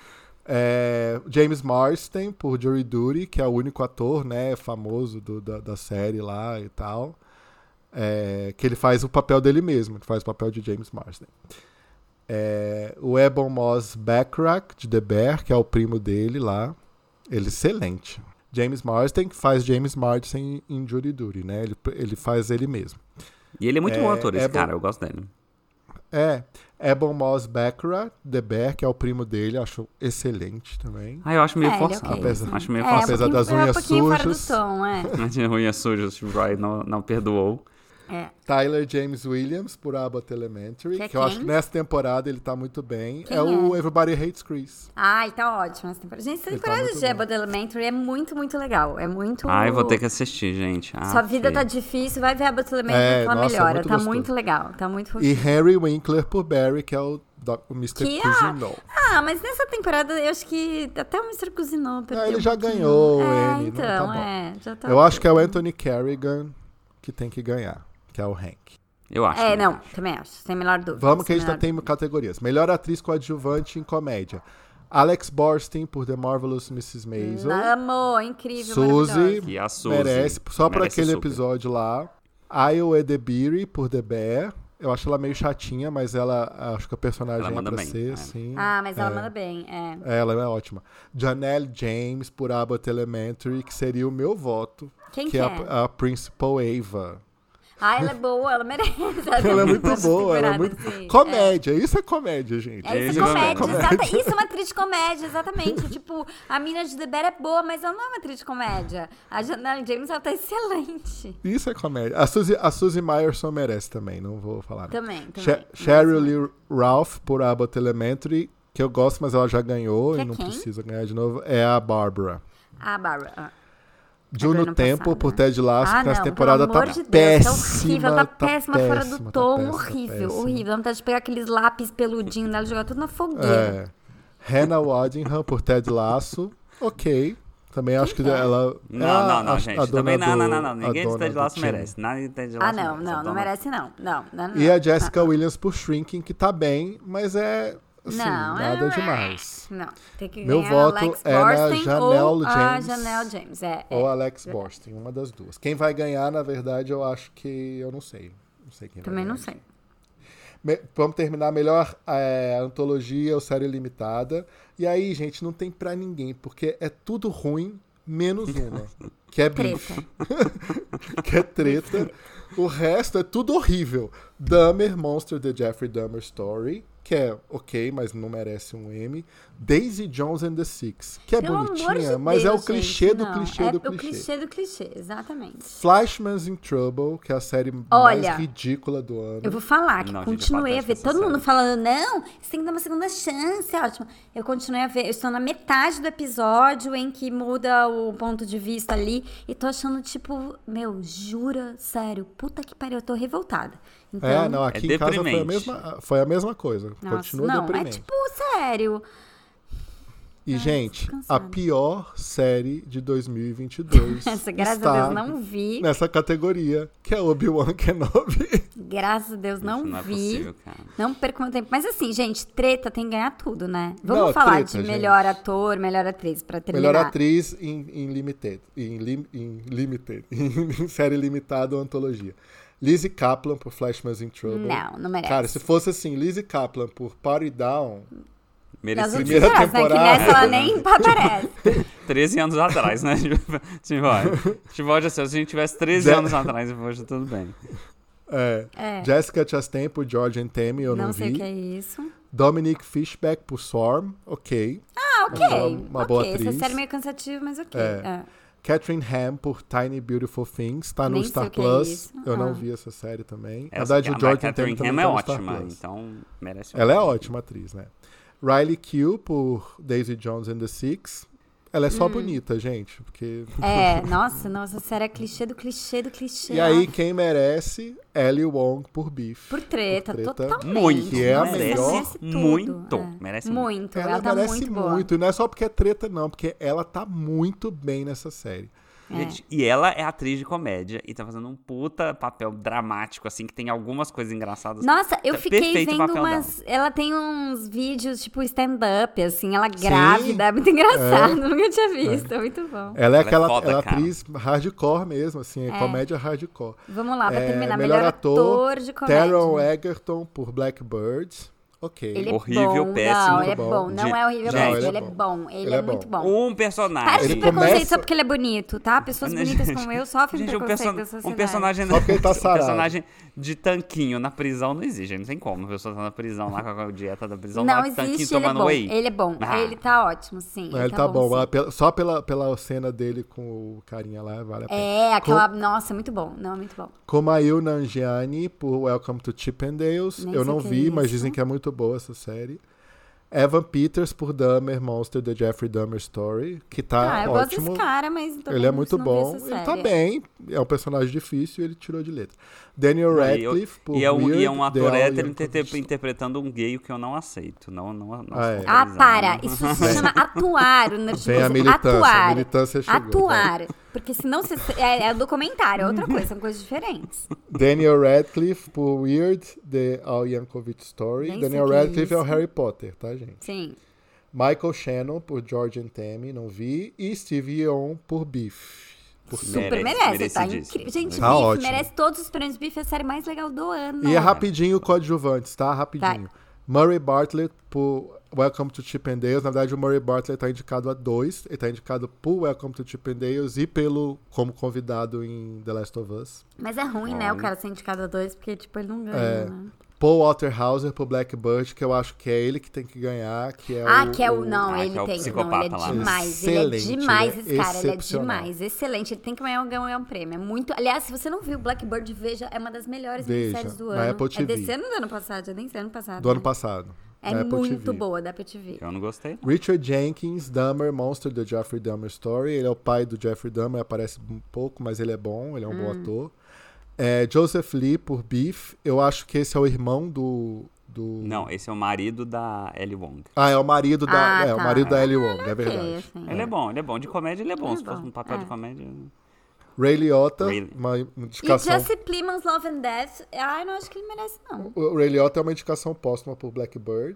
É, James Marsden por Jury Duty, que é o único ator, né, famoso do- da, da série lá e tal. É, que ele faz o papel dele mesmo, que faz o papel de James Marsden. É, o Ebon Moss Backrack, de The Bear, que é o primo dele lá. Ele é excelente. James Marsden, que faz James Marsden em Jury Duty, né? Ele, ele faz ele mesmo. E ele é muito É, bom ator, esse é bom. cara, eu gosto dele. É, Ebon Moss Backrack, The Bear, que é o primo dele, acho excelente também. Ah, eu acho meio É, ele é forçado. ok. Apesar- Acho meio É, um forçado. Apesar pouquinho- das é um unhas pouquinho fora do sujas. tom, é. As unhas sujas, o Roy não, não perdoou. É. Tyler James Williams por Abbott Elementary, Que é que, eu acho quem? que nessa temporada ele tá muito bem. Quem é o é? Everybody Hates Chris. Ai, tá ótimo essa temporada. Gente, essa Ele tá temporada muito de bom. Abbott Elementary é muito, muito legal. É muito... Ai, vou ter que assistir, gente. Ah, Sua vida feio. tá difícil, vai ver Abbott Elementary É, que ela nossa, é melhora. muito Tá gostoso. muito legal, tá muito E fofinho. Henry Winkler por Barry, que é o, doc, o mister Que, Cousineau. Ah, mas nessa temporada eu acho que até o mister Cousineau perdeu ele um já pouquinho. ganhou, é, ele, não então, tá bom. é, já tá Eu acho que é o Anthony Carrigan que tem que ganhar, que é o Hank. Eu acho. É, também. não, também acho, sem a menor dúvida. Vamos que a sem gente já menor tem categorias. Melhor atriz coadjuvante em comédia. Alex Borstein por The Marvelous missus Maisel. dúvida. Amo, incrível, Suzy maravilhosa. E a Suzy. merece, só por Merece aquele super. episódio lá. Ayo Edebiri por The Bear. Eu acho ela meio chatinha, mas ela acho que a personagem Ela é manda pra bem, ser, é. sim. Ah, mas ela É. manda bem, é. Ela é ótima. Janelle James por Abbott Elementary, que seria o meu voto. Quem que que é é? a, a Principal Ava. Ah, ela é boa, ela merece. Ela é muito Essa boa, ela é temporada, muito... assim, Comédia, isso é comédia, gente. É, isso Isso é é comédia, comédia. exata- isso é uma atriz de comédia, exatamente. Tipo, a mina de The Bear é boa, mas ela não é uma atriz de comédia. A Janelle James, ela tá excelente. Isso é comédia. A Suzy, a Suzy Meyerson merece também, não vou falar. não. Também, também. Sher- Sheryl Lee Ralph por Abbott Elementary, que eu gosto, mas ela já ganhou Que e é não quem? precisa ganhar de novo. É a Barbara. Ah, Barbara. Ah. Juno ano Temple passado, por né? Ted Lasso, Ah, que essa não, temporada pelo amor tá de Deus, péssima. tá horrível, tá péssima, fora péssima, do tá tom, péssima, tá horrível, péssima. horrível. Dá vontade de pegar aqueles lápis peludinhos dela e jogar tudo na fogueira. É. Hannah Waddingham por Ted Lasso, ok. Também acho que ela... Não, é a- não, não, a- gente. a dona Também não, do- não, não, não. a Ninguém de dona Ted do Lasso time. merece. Nada de Ted Lasso Ah, não, merece. não, A não dona- merece não. Não, não, não. E a Jessica Williams por Shrinking, que tá bem, mas é, assim, Não, nada é- demais. Não, tem que Meu ganhar voto Alex é na Borstein Janelle ou a James. Janelle James. É, Ou é. Alex Borstein, uma das duas. Quem vai ganhar, na verdade, eu acho que... Eu não sei. Não sei quem Também vai não ganhar. sei. Me- Vamos terminar melhor é, antologia ou série limitada. E aí, gente, não tem pra ninguém, porque é tudo ruim, menos uma, que é Beef. que é treta. O resto é tudo horrível. Dahmer, Monster, The Jeffrey Dahmer Story, que é ok, mas não merece um M. Daisy Jones and the Six, que é Pelo amor bonitinha, de mas é o Deus, clichê gente, do não. clichê é do o clichê. clichê do clichê, exatamente. Flashman's in Trouble, que é a série Olha, mais ridícula do ano. Eu vou falar que Não, gente, continuei é a ver. fantástica Todo essa mundo série. falando, não, você tem que dar uma segunda chance, é ótimo. Eu continuei a ver. Eu estou na metade do episódio em que muda o ponto de vista ali. E tô achando, tipo, meu, jura? Sério, puta que pariu, eu tô revoltada. Então, É, não, aqui É em casa foi a deprimente. mesma, foi a mesma coisa. nossa, Continua não, deprimente. é tipo, sério. E, gente, a cansada. pior série de dois mil e vinte e dois Essa, graças está a Deus, não vi. nessa categoria, que é Obi-Wan Kenobi. Graças a Deus, não, Isso não é vi. possível, cara. Não perco meu tempo. Mas assim, gente, treta tem que ganhar tudo, né? Vamos Não, falar treta, de gente. melhor ator, melhor atriz, pra terminar. Melhor atriz em, em Limited. Em, lim, em Limited. Em série limitada ou antologia. Lizzie Kaplan por Flashman's in Trouble. Não, não merece. Cara, se fosse assim, Lizzie Kaplan por Party Down, Nas Merecido. outras primeira temporadas, né? Que temporada. nessa ela nem aparece. treze anos atrás, né? Tipo, olha, tipo, olha, se a gente tivesse treze Ze- anos atrás, hoje tudo bem. é, É. Jessica Chastain por George and Tammy, eu não, Não sei vi. o que é isso. Dominic Fishback por Swarm, ok. Ah, ok. Uma- uma ok. boa Essa atriz. série é meio cansativa, mas ok. É. É. Catherine Ham por Tiny Beautiful Things, tá no Nem sei Star o que é Plus. isso. eu não Ah. vi essa série também. Na Essa, verdade, o a George and Catherine Tammy também Ham é tá no Star ótima, Plus. então merece um Ela é prêmio. ótima atriz, né? Riley Keough por Daisy Jones and the Six. Ela é só bonita, gente, porque... É, nossa, nossa, essa série é clichê do clichê do clichê. E aí, quem merece? Ellie Wong por Beef. Por treta, Por treta. totalmente. Muito, Que é a Nossa, melhor- merece tudo. muito, É. merece muito. muito. Ela, Ela, tá merece muito boa. muito. E não é só porque é treta, não. Porque ela tá muito bem nessa série. Gente, e ela é atriz de comédia e tá fazendo um puta papel dramático, assim, que tem algumas coisas engraçadas. Nossa, eu Tá fiquei perfeito o vendo papel umas. Ela tem uns vídeos, tipo, stand-up, assim, ela grávida. É muito É. engraçado. Nunca tinha visto. É muito bom. Ela é Ela é aquela foda, ela é cara. atriz hardcore mesmo, assim. É. Comédia hardcore. Vamos lá, pra É, terminar. melhor Melhor, ator, ator, de comédia. Taron Egerton por Blackbird. Ok. Ele é Horrível, bom. péssimo. Não, ele é Bom. bom. Não Gente, é horrível, não, péssimo. ele é Ele é bom. bom. Ele, Ele é, é bom. muito bom. Um personagem. Para de Ele preconceito começa- só porque ele é bonito, tá? Pessoas bonitas como eu sofrem Gente, um, preconceito perso- da um sociedade. personagem. Só porque ele tá um sarado. personagem de tanquinho na prisão não existe, não tem como. A pessoa tá na prisão lá com a dieta da prisão, Não lá, tanquinho existe, ele é tomando bom. whey. Ele é bom. Ah. Ele tá ótimo, sim. Ele tá bom. sim. Ah, pela- Só pela, pela cena dele com o carinha lá, vale a pena. É, aquela... Nossa, muito bom. Não, muito bom. Komail Nanjiani por Welcome to Chippendales. Nem Eu sei não o que é vi, mas isso. dizem que é muito boa essa série. Evan Peters por Dahmer, Monster, The Jeffrey Dahmer Story, que tá ah, eu gosto ótimo. desse cara, mas... tô Ele é com- muito não vi bom. essa Ele tá série. bem. É um personagem difícil e ele tirou de letra. Daniel Não, e eu- Radcliffe por E é um, Weird, e é um The ator Al hétero Yankovic. inter- interpretando um gay, o que eu não aceito. Não, não, não Ah, é. sou Ah, autorizado. para. Isso se chama atuar. o Nerd Vem a News. militância, a Atuar. militância chegou, Atuar. Porque senão você... É, é documentário, é outra coisa. São coisas diferentes. Daniel Radcliffe por Weird, The Al Yankovic Story. Nem sei Daniel o que é Radcliffe é, o isso. Harry Potter, tá, gente? Sim. Michael Shannon por George and Tammy, não vi. E Steve Yeun por Beef. Por Super Merece, merece, tá merecidíssimo. incrível. Gente, Tá Biff ótimo. merece todos os prêmios. Biff é a série mais legal do ano. E é rapidinho coadjuvantes, tá? Rapidinho. Murray Bartlett por Welcome to Chippendales. Na verdade, o Murray Bartlett tá indicado a dois. Ele tá indicado por Welcome to Chippendales e pelo como convidado em The Last of Us. Mas é ruim, né, o cara ser indicado a dois, porque, tipo, ele não ganha, É. né? Paul Walter por Blackbird, que eu acho que é ele que tem que ganhar, que é Ah, o... que é o... Não, Ah, ele que é o tem. Não, ele psicopata é lá. demais. Ele é Excelente, demais, ele é esse cara. Ele é excepcional. demais. Excelente. Ele tem que ganhar, ganhar um prêmio. É muito... Aliás, se você não viu Blackbird, veja. É uma das melhores Veja, séries do na ano. Apple É T V. desse ano ou do ano passado? Eu nem sei, ano passado. Do ano né? passado. É na Apple muito T V. boa, dá pra te ver. Eu não gostei. Richard Jenkins, Dahmer, Monster, The Jeffrey Dahmer Story. Ele é o pai do Jeffrey Dahmer, aparece um pouco, mas ele é bom, ele é um Hum. bom ator. É, Joseph Lee, por Beef. Eu acho que esse é o irmão do... do... Não, esse é o marido da Ellie Wong. Ah, é o marido da, Ah, é, o tá. marido da Ellie Wong, é Ok, verdade. assim. Ele é bom, ele é bom. De comédia ele é bom. Ele é Se fosse bom, um papel é. de comédia... Ray Liotta, Ray- uma E indicação... Jesse Plemons, Love and Death, ai, não acho que ele merece, não. O Ray Liotta é uma indicação póstuma por Blackbird.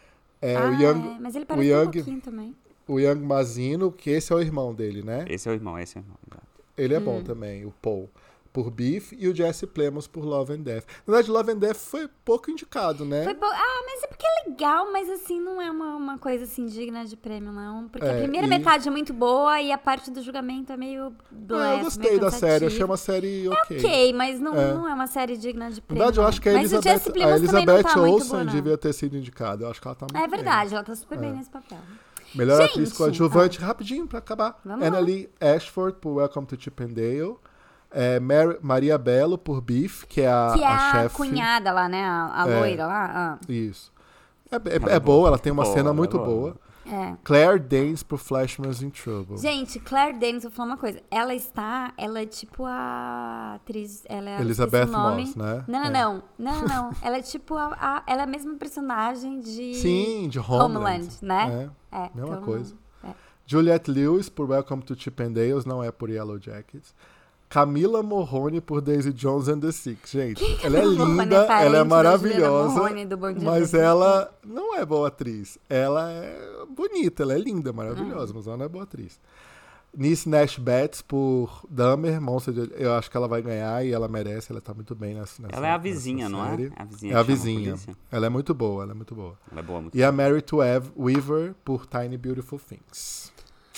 É, ah, o Young, é, mas ele o parece um Young, pouquinho também. o Young Mazino, que esse é o irmão dele, né? Esse é o irmão, esse é o irmão. exato. Ele é Hum. bom também, o Paul, por Beef, e o Jesse Plemons por Love and Death. Na verdade, Love and Death foi pouco indicado, né? Foi bo- Ah, mas é porque é legal, mas assim, não é uma, uma coisa assim digna de prêmio, não. Porque É, a primeira e- metade é muito boa e a parte do julgamento é meio blé, Ah, eu gostei da série, achei uma série ok. Ok, mas não É. não é uma série digna de Na prêmio. verdade, eu não. acho que a mas o Jesse Elizabeth, a Plemons também não Elizabeth tá muito Olsen boa, não. devia ter sido indicada. Eu acho que ela tá muito É bem. verdade, ela tá super bem nesse papel. Melhor Gente, atriz coadjuvante, rapidinho pra acabar. Vamos Anna lá. Lee Ashford por Welcome to Chip and Dale. É, Mary- Maria Bello por Beef, que é a, Que é a a, chefe. cunhada lá, né? A, a É. loira lá. Isso. É, é- Ela é é boa, ela tem uma boa, cena ela é muito boa. boa. ah. É. Claire Danes por Flashman's in Trouble. Gente, Claire Danes, vou falar uma coisa. Ela está, ela é tipo a atriz, ela é Elizabeth esqueci o nome. Moss, né? Não, não, É. não, não, não, não. Ela é tipo a, a- ela é a mesma personagem de Sim, de Homeland. Homeland, né? É, É, mesma então, coisa. é. Juliette Lewis por Welcome to Chip and Dale, não é por Yellow Jackets. Camila Morrone por Daisy Jones and the Six. Gente, ela é Morrone linda, é parente ela é da maravilhosa, Juliana Morrone do Bom Dia mas Verônica. ela não é boa atriz. Ela é bonita, ela é linda, maravilhosa, mas ela não é boa atriz. Nice Nash Betts por Dahmer, Monster, de- eu acho que ela vai ganhar e ela merece, ela tá muito bem nessa, nessa Ela é a nessa vizinha, não é? série. A vizinha É a que chama vizinha. polícia. Ela é muito boa, ela é muito boa. Ela é boa, muito E a Mary to Ev- Weaver por Tiny Beautiful Things.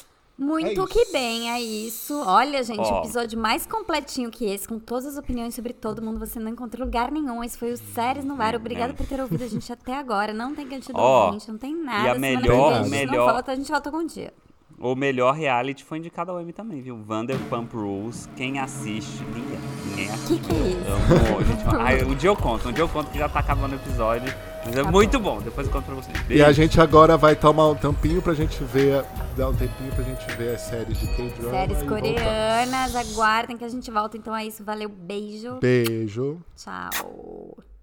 Muito É que isso. bem, é isso. Olha, gente, Ó. o episódio mais completinho que esse, com todas as opiniões sobre todo mundo, você não encontrou lugar nenhum. Esse foi o Séries no Ar. Obrigada por ter ouvido a gente até agora. Não tem cantido Ó, ouvinte, não tem nada. e a Semana melhor- que vem a gente melhor- não volta, a gente volta algum dia. O melhor reality foi indicado ao Emmy também, viu? Vanderpump Rules. Quem assiste? Ninguém. Ninguém O assiste. que, que é isso? Amor, gente. Ai, um dia eu conto, um dia eu conto que já tá acabando o episódio. Mas é Tá muito bom. Depois eu conto pra vocês. E a gente agora vai tomar um tempinho pra gente ver, dar um tempinho pra gente ver as séries de K-drama. Séries e coreanas, aguardem que a gente volta então é isso. Valeu, beijo. voltar. Beijo. Tchau.